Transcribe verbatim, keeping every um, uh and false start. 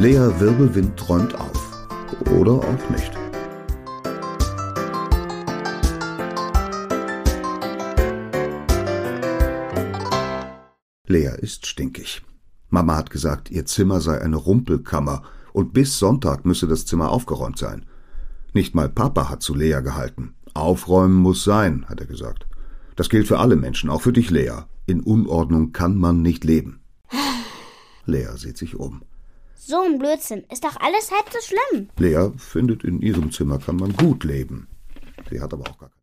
Lea Wirbelwind träumt auf. Oder auch nicht. Lea ist stinkig. Mama hat gesagt, ihr Zimmer sei eine Rumpelkammer und bis Sonntag müsse das Zimmer aufgeräumt sein. Nicht mal Papa hat zu Lea gehalten. Aufräumen muss sein, hat er gesagt. Das gilt für alle Menschen, auch für dich, Lea. In Unordnung kann man nicht leben. Lea sieht sich um. So ein Blödsinn. Ist doch alles halb so schlimm. Lea findet, in ihrem Zimmer kann man gut leben. Sie hat aber auch gar